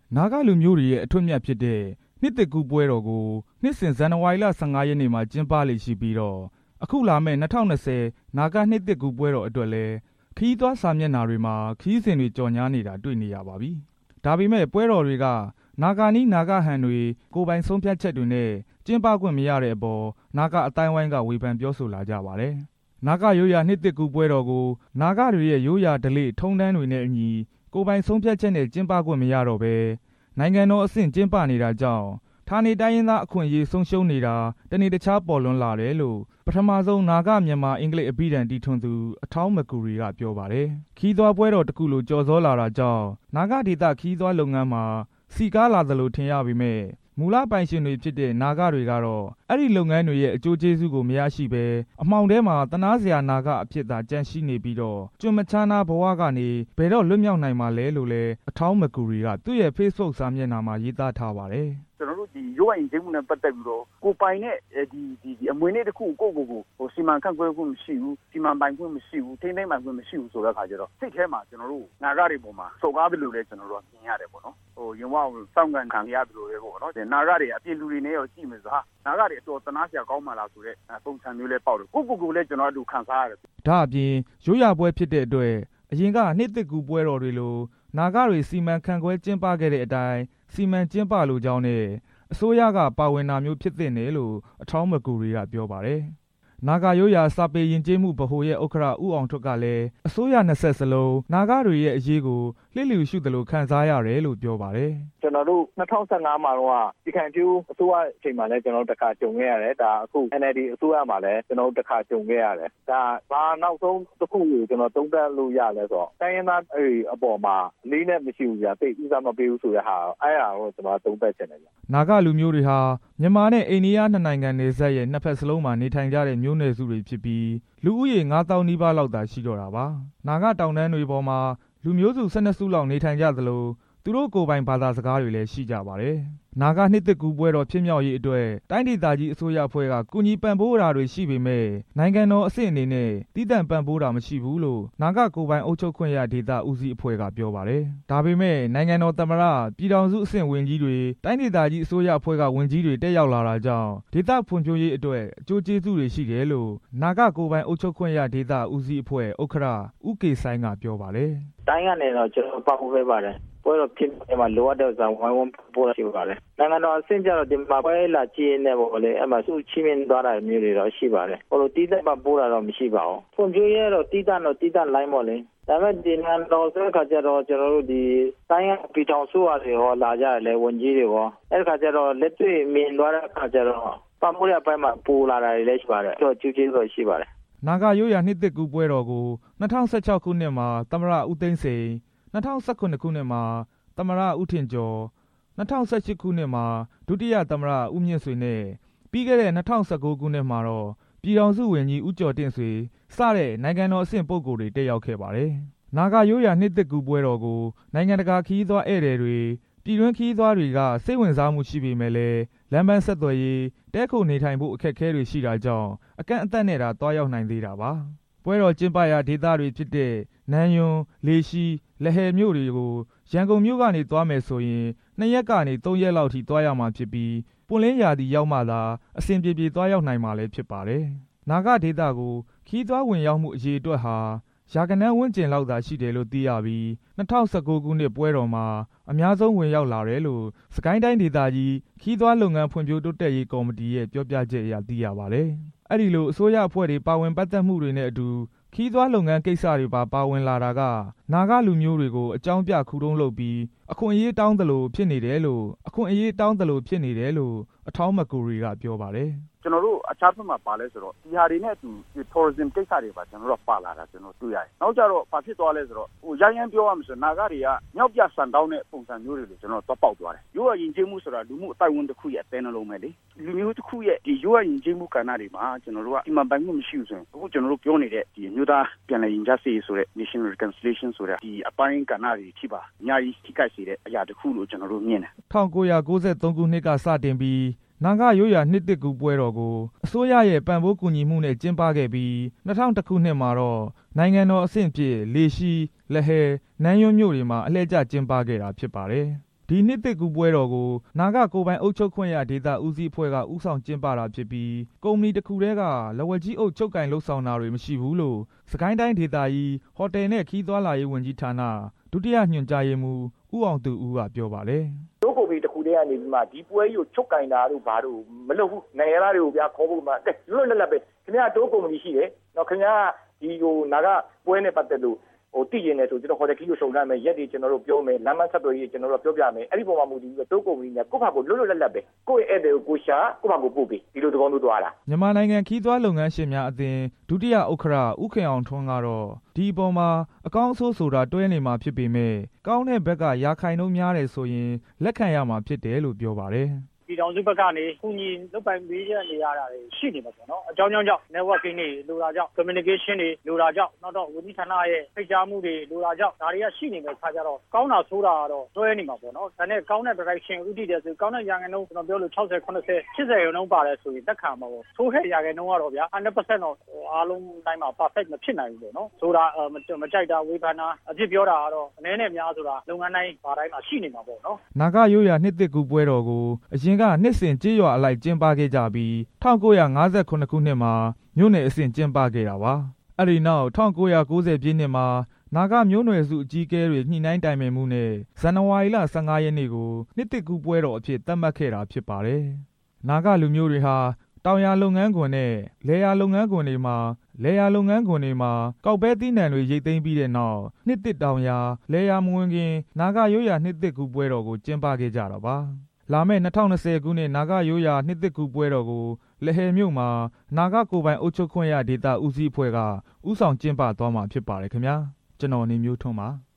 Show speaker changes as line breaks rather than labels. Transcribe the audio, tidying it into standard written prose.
နာဂလူမျိုးတွေရဲ့အထွတ်အမြတ်ဖြစ်တဲ့နှစ်သစ်ကူးပွဲတော်ကိုနှစ်စဉ်ဇန်နဝါရီလ15ရက်နေ့မှာကျင်းပလေ့ရှိပြီးတော့အခုလာမယ့်2020နာဂနှစ်သစ်ကူးပွဲတော်အတွက်လည်းခရီးသွားစာမျက်နှာတွေမှာခရီးစဉ်တွေကြော်ညာနေတာတွေ့နေရပါပြီ။ဒါပေမဲ့ပွဲတော်တွေကနာဂနီးနာဂဟန်တွေကိုယ်ပိုင်ဆုံးဖြတ်ချက်တွေနဲ့ကျင်းပခွင့်မရတဲ့အပေါ်နာဂအတိုင်းဝိုင်းကဝေဖန်ပြောဆိုလာကြပါတယ်။နာဂရိုးရာနှစ်သစ်ကူးပွဲတော်ကိုနာဂတွေရဲ့ရိုးရာဓလေ့ထုံးတမ်းတွေနဲ့အညီကိုယ်ပိုင်ဆုံးဖြတ်ချက်နဲ့ကျင်းပခွင့်မရတော့ဘဲနိုင်ငံတော်အဆင့်ကျင်းပနေတာကြောင့်ဌာနေတိုင်းရင်းသားအခွင့်အရေးဆုံးရှုံးနေတာတနေ့တခြားပေါ်လွင်လာတယ်လို့ပထမဆုံးနာဂမြန်မာအင်္ဂလိပ်အဘိဓမ္မာတီထွင်သူအထောင်းမကူရီကပြောပါတယ်။ခီးသွားပွဲတော်တစ်ခုလိုကြော်စောလာတာကြောင့်နာဂဒေသခီးသွားလုပ်ငန်းမှာစီကားလာသလိုထင်ရပေမဲ့မူလပိုင်ရှင်တွေဖြစ်တဲ့နာဂတွေကတော့အဲ့ဒီလုပ်ငန်းတွေရဲ့အကျိုးကျေးဇူးကိုမရရှိဘဲအမှောင်ထဲမှာတနာစရာနာဂအဖြစ်သာကြန့်ရှိနေပြီးတော့ကျွမ်းမချမ်းသာဘဝကနေဘယ်တော့လွတ်မြောက်နိုင်မှာလဲလို့လဲအထောင်းမကူရီကသူ့ရဲ့ Facebook စာမျက်နှာမှာရေးသားထားပါတယ်
။ကျွန်တော်တို့ဒီရိုးရာယဉ်ကျေးမှုနဲ့ပတ်သက်ပြီးတော့ကိုပိုင်နဲ့ဒီအမွေနေ့တစ်ခုကိုစီမံခန့်ခွဲခွင့်မရှိဘူးစီမံပိုင်ခွင့်မရှိဘူးထိန်းသိမ်းပိုင်ခွင့်မရှိဘူးဆိုတဲ့အခါကျတော့စိတ်ထဲမှာကျွန်တော်တို့နာဂတွေပေါ်မှာစော်ကားတယ်လို့လည်းကျွန်တော်တို့မြင်ရတယ်ပေါ့နော်ရင်ဝကိုစောင့်ကန်ခံရတယ်လို့လည်းပေါ့နော်နာဂတွေအပြည့်လူတွေနဲ့ရောကြည့်မယ်ဆိုဟာနာဂတွေအတော်တနာစရာကောင်းမှလားဆိုတဲ့ပုံစံမျိုးလေးပေါက်တယ်ကိုလည်းကျွန်တော်တို့ခံစားရတယ်
ဒါအပြင်ရိုးရာပွဲဖြစ်တဲ့အတွက်အရင်ကနှစ်သစ်ကူးပွဲတော်တွေလိုနာဂတွေစီမံခန့်ခွဲကျင်းပခဲ့တဲ့အတိုင်းစီမံကျင်းပလိုကြောင်းနဲ့အစိုးရကပါဝင်တာမျိုးဖြစ်သင့်တယ်လို့အထောင်းမကူတွေကပြောပါတယ်။နာဂရိုးရာစာပေယဉ်ကျေးမှုဗဟိုရဲ့ဥက္ကဋ္ဌဦးအောင်ထွတ်ကလည်းအစိုးရနှစ်ဆက်စလုံးနာဂတွေရဲ့အရေးကိုလျစ်လျူရှုသလိုခံစားရတယ်လို့ပြောပါတယ်
။ကျွန်တော်တို့2015မှာတော့ဒီခံပြူအစိုးရအချိန်မှာလည်းကျွန်တော်တို့တစ်ခါကြုံခဲ့ရတယ်။ဒါအခု NLD အစိုးရမှာလည်းကျွန်တော်တို့တစ်ခါကြုံခဲ့ရတယ်။ဒါဘာနောက်ဆုံးတစ်ခုကိုကျွန်တော်သုံးသပ်လို့ရလဲဆိုတော့တိုင်းရင်းသားအပေါ်မှာလေးနဲ့မရှိဘူးကြာတိတ်ဥစားမပေးဘူးဆိုတဲ့ဟာအဲ့ဒါကိုကျွန်တော်သုံးသပ်ချင်တယ်ဗျ
။နာဂလူမျိုးတွေဟာမြန်မာနဲ့အိန္ဒိယနှစ်နိုင်ငံနယ်စပ်ရဲ့နှစ်ဖက်စလုံးမှာနေထိုင်ကြတဲ့မျိုးနွယ်စုတွေဖြစ်ပြီးလူဦးရေ9000နီးပါးလောက်သာရှိတော့တာပါ။နာဂတောင်တန်းတွေပေါ်မှာလူမျိုးစု12စုလောက်နေထိုင်ကြသလိုသူတို့ကိုယ်ပိုင်ဘာသာစကားတွေလည်းရှိကြပါတယ်။နာဂနှစ်သစ်ကူးပွဲတော်ဖြစ်မြောက်ရေးအတွက်တိုင်းဒေသကြီးအစိုးရအဖွဲ့ကကူညီပံ့ပိုးတာတွေရှိပေမဲ့နိုင်ငံတော်အဆင့်အနေနဲ့တည်တံ့ပံ့ပိုးတာမရှိဘူးလို့နာဂကိုယ်ပိုင်အုပ်ချုပ်ခွင့်ရဒေသဦးစီးအဖွဲ့ကပြောပါတယ်။ဒါပေမဲ့နိုင်ငံတော်သမ္မတပြည်ထောင်စုအဆင့်ဝန်ကြီးတွေတိုင်းဒေသကြီးအစိုးရအဖွဲ့ကဝန်ကြီးတွေတက်ရောက်လာတာကြောင့်ဒေသဖွံ့ဖြိုးရေးအတွက်အကျိုးကျေးဇူးတွေရှိတယ်လို့နာဂကိုယ်ပိုင်အုပ်ချုပ်ခွင့်ရဒေသဦးစီးအဖွဲ့ဥက္ကဋ္ဌဦးကေဆိုင်ကပြောပါတယ်
။တိုင်းကနေတော့ကျွန်တော်ပတ်ဖို့ပါတယ်ပွဲတော်ဖြစ်မှာလိုအပ်တဲ့ဇာဝိုင်းဝန်းပေါ်ရှိပါတယ်။နိုင်ငံတော်အဆင့်ကျတော့ဒီမှာပွဲလာကြည့်နေပေါ့လေအဲ့မှာစုချင်းမြင်သွားတာမျိုးတွေတော့ရှိပါတယ်။ဟိုလိုတီးတဲ့မှာပိုးတာတော့မရှိပါဘူး။ဖွံ့ဖြိုးရေးတော့တီးတဲ့လိုင်းပေါ့လေ။ဒါပေမဲ့ဒီနိုင်ငံတော်ဆက်ခါကျတော့ကျွန်တော်တို့ဒီတိုင်းရပြည်ထောင်စုတွေဟောလာကြတယ်လေဝန်ကြီးတွေဟောအဲ့ခါကျတော့လက်တွေ့မြင်သွားတဲ့ခါကျတော့ပတ်မိုးရပိုင်းမှာပိုလာတာတွေလည်းရှိပါတယ်။တော့ကျူးကျေးတော့ရှိပါတယ်
။နာဂရိုးရာနှစ်သစ်ကူးပွဲတော်ကို2016ခုနှစ်မှာသမ္မတဦးသိန်းစိန်2019ခုနှစ်မှာသမ္မတဦးထင်ကျော်2018ခုနှစ်မှာဒုတိယသမ္မတဦးမြင့်ဆွေနဲ့ပြီးခဲ့တဲ့2019ခုနှစ်မှာတော့ပြည်ထောင်စုဝန်ကြီးဦးကျော်တင့်ဆွေစတဲ့နိုင်ငံတော်အဆင့်ပုဂ္ဂိုလ်တွေတက်ရောက်ခဲ့ပါတယ်။နာဂရိုးရာနှစ်သစ်ကူးပွဲတော်ကိုနိုင်ငံတကာခရီးသွားဧည့်သည်တွေပြည်တွင်းခရီးသွားတွေကစိတ်ဝင်စားမှုရှိပေမဲ့လည်းလမ်းပန်းဆက်သွယ်ရေးတဲခိုနေထိုင်ဖို့အခက်အခဲတွေရှိတာကြောင့်အကန့်အသတ်နဲ့သာတွားရောက်နိုင်သေးတာပါ။ပွဲတော်ကျင်းပရာဒေသတွေဖြစ်တဲ့နန်းယွန်းလေရှိလဟယ်မြို့တွေကိုရန်ကုန်မြို့ကနေသွားမယ်ဆိုရင်2ရက်ကနေ3ရက်လောက်ထိသွားရမှာဖြစ်ပြီးပွင့်လင်းရာသီရောက်မှသာအဆင်ပြေပြေသွားရောက်နိုင်မှာလည်းဖြစ်ပါတယ်။နာဂဒေသကိုခီးသွားဝင်ရောက်မှုအရေးအတွက်ဟာရာဂဏန်းဝန်းကျင်လောက်သာရှိတယ်လို့သိရပြီး2019ခုနှစ်ပွဲတော်မှာအများဆုံးဝင်ရောက်လာတယ်လို့စကိုင်းတိုင်းဒေသကြီးခီးသွားလုပ်ငန်းဖွံ့ဖြိုးတိုးတက်ရေးကော်မတီရဲ့ပြောပြချက်အရသိရပါတယ်။အဲ့ဒီလိုအစိုးရအဖွဲ့တွေပါဝင်ပတ်သက်မှုတွေနဲ့အတူခီးသွားလုပ်ငန်းကိစ္စတွေပါဝင်လာတာကနာဂလူမျိုးတွေကိုအကြောင်းပြခုတုံးလုပ်ပြီးအခွင့်အရေးတောင်းသလိုဖြစ်နေတယ်လို့အထောင်းမကူရီကပြောပါတယ်
ကျွန်တော်တို့အခြားဘက်မှာပါလဲဆိုတော့ဒီဟာတွေနဲ့အတူ tourism ကိစ္စတွေပါကျွန်တော်တို့ပါလာတာကျွန်တော်တွေ့ရတယ်။နောက်ကြတော့ဘာဖြစ်သွားလဲဆိုတော့ရမ်းပြောရမှာဆိုနာဂတွေကမြောက်ပြဆန်တောင်းတဲ့ပုံစံမျိုးတွေကျွန်တော်တော့ပေါက်သွားတယ်။ရိုးရာယဉ်ကျေးမှုဆိုတာလူမှုအတိုင်းအဝန်တစ်ခုရဲ့အသေးနှလုံးပဲလေ။လူမျိုးတစ်ခုရဲ့ဒီရိုးရာယဉ်ကျေးမှုကဏ္ဍတွေမှာကျွန်တော်တို့ကဒီမှာပိုင်မှုမရှိဘူးဆိုရင်အခုကျွန်တော်တို့ပြောနေတဲ့ဒီမျိုးသားပြန်လည်ရင်ကြားစေ့ဆိုတဲ့ national reconciliation ဆိုတဲ့ဒီအပိုင်းကဏ္ဍတွေထိပါအများကြီးထိခိုက်စေတဲ့အရာတစ်ခုလို့ကျွန်တော်တို့မြင်တယ်
။1993ခုနှစ်ကစတင်ပြီးနာဂရိုးရာနှစ်သစ်ကူးပွဲတော်ကိုအစိုးရရဲ့ပံ့ပိုးကူညီမှုနဲ့ကျင်းပခဲ့ပြီး2000ခုနှစ်မှာတော့နိုင်ငံတော်အဆင့်ဖြစ်လေရှိလဟယ်နန်းယွန်းမြို့တွေမှာအလှည့်ကျကျင်းပခဲ့တာဖြစ်ပါတယ်။ဒီနှစ်သစ်ကူးပွဲတော်ကိုနာဂကိုယ်ပိုင်အုပ်ချုပ်ခွင့်ရဒေသဦးစီးအဖွဲ့ကဦးဆောင်ကျင်းပတာဖြစ်ပြီးကုမ္ပဏီတစ်ခုတည်းကလက်ဝါးကြီးအုပ်ချုပ်ကိုင်လှုပ်ဆောင်တာတွေမရှိဘူးလို့စကိုင်းတိုင်းဒေသကြီးဟိုတယ်နဲ့ခီးသွွာလာရေးဝန်ကြီးဌာနဒုတိယညွှန်ကြားရေးမှူးဦးအောင်သူဦးကပြောပါတယ်
။တို့ကိုယ်ပြီးတစ်ခုတည်းကနေပြီးမှဒီပွဲကြီးကိုချုပ်ကင်တာတို့ဘာတို့မလုပ်ဘူး။နိုင်ငံသားတွေကိုဗျာခေါ်ဖို့မှလွတ်လပ်ပဲခင်ဗျားတို့ကုမ္ပဏီရှိတယ်။နော်ခင်ဗျားဒီကိုနာဂပွဲနဲ့ပတ်သက်လို့တည်ရင်လည်းဆိုကျွန်တော်ဟိုတယ်ခီးကိုစုံစမ်းမယ်ရက်တွေကျွန်တော်တို့ပြောမယ်လမ်းမဆက်သွယ်ရေးကျွန်တော်တို့ပြောပြမယ်အဲ့ဒီပုံမှာမူတည်ပြီးတော့ကုမ္ပဏီနဲ့ကိုယ့်ဘာကိုလွတ်လပ်ပဲကိုယ့်ရဲ့ဧည့်သည်ကိုရှာကိုယ့်ဘာကိုပို့ပေးဒီလိုသဘောမျိုးသွားတာ
မြန်မာနိုင်ငံခီးသွွားလုပ်ငန်းရှင်များအသင်းဒုတိယဥက္ကဋ္ဌဦးခင်အောင်ထွန်းကတော့ဒီအပေါ်မှာအကောင်းအဆိုးဆိုတာတွဲနေမှာဖြစ်ပေမဲ့ကောင်းတဲ့ဘက်ကရာခိုင်နှုန်းများတယ်ဆိုရင်လက်ခံရမှာဖြစ်တယ်လို့ပြောပါတယ်
ပြည်ထောင်စုဘက်ကနေကုညီလုပ်ပိုင်ပေးရနေရတာတွေရှိနေမှာပေါ့နော်အကြောင်းကြောင့် networking တွေလိုတာကြောင့် communication တွေလိုတာကြောင့်နောက်တော့ဝန်ကြီးဌာနရဲ့ဖိတ်ကြားမှုတွေလိုတာကြောင့်ဒါတွေကရှိနေမယ်ခါကြတော့ကောင်းတာဆိုးတာကတော့တွဲနေမှာပေါ့နော်ဒါနဲ့ကောင်းတဲ့ direction ဥတည်တယ်ဆိုကောင်းတဲ့ရာခိုင်နှုန်းကျွန်တော်ပြောလို့60 80 80ရာခိုင်နှုန်းပါတယ်ဆိုရင်တက်ခံမှာပေါ့ဆိုးတဲ့ရာခိုင်နှုန်းကတော့ဗျာ 100% တော့အားလုံးတိုင်းမှာ perfect မဖြစ်နိုင်ဘူးပေါ့နော်ဆိုတာမကြိုက်တာဝေဖန်တာအဖြစ်ပြောတာကတော့အနည်းနဲ့များဆိုတာလုပ်ငန်းတိုင်းဘာတိုင်းမှာရှိနေမှာပေါ့နော်
နာဂရိုးရာနှစ်သစ်ကူးပွဲတော်ကိုအရင်ကနှစ်စဉ်ကြေးရွာအလိုက်ကျင်းပခဲ့ကြပြီး1958ခုနှစ်မှာမြို့နယ်အဆင့်ကျင်းပခဲ့တာပါအဲ့ဒီနောက်1990ပြည့်နှစ်မှာနာဂမျိုးနွယ်စုအကြီးအကဲတွေညှိနှိုင်းတိုင်ပင်မှုနဲ့ဇန်နဝါရီလ15ရက်နေ့ကိုနှစ်သစ်ကူးပွဲတော်အဖြစ်သတ်မှတ်ခဲ့တာဖြစ်ပါတယ်နာဂလူမျိုးတွေဟာတောင်ယာလုပ်ငန်းခွင်နဲ့လယ်ယာလုပ်ငန်းခွင်တွေမှာကောက်ပဲသီးနှံတွေရိတ်သိမ်းပြီးတဲ့နောက်နှစ်သစ်တောင်ယာလယ်ယာမဝင်ခင်နာဂရိုးရာနှစ်သစ်ကူးပွဲတော်ကိုကျင်းပခဲ့ကြတာပါလာမယ့်2020ခုနှစ်နာဂရိုးရာနှစ်သစ်ကူးပွဲတော်ကိုလဟယ်မြို့မှာနာဂကိုယ်ပိုင်အုပ်ချုပ်ခွင့်ရဒေသဦးစီးအဖွဲ့ကဦးဆောင်ကျင်းပသွားမှာဖြစ်ပါတယ်ခင်ဗျာကျွန်တော်နေမျိုးထွန်းပါ